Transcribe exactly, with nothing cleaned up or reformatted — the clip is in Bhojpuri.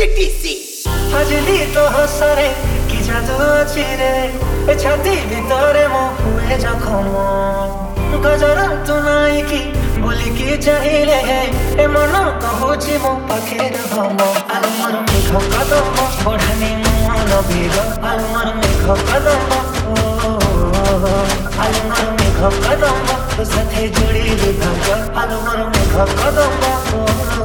सीटीसी फजली तो हसरे कि जादू अछि रे ए छाती ভিতরে মো हुए जखम गजरा तू नाई की बोली की चाहिए ए मन कहूची मो पाखे हम आलू मोर मेघ कदम बढ़ानी मन बेग आलू मोर मेघ कदम आलू मोर मेघ कदम तो साथे जोड़ी भाग आलू मोर मेघ कदम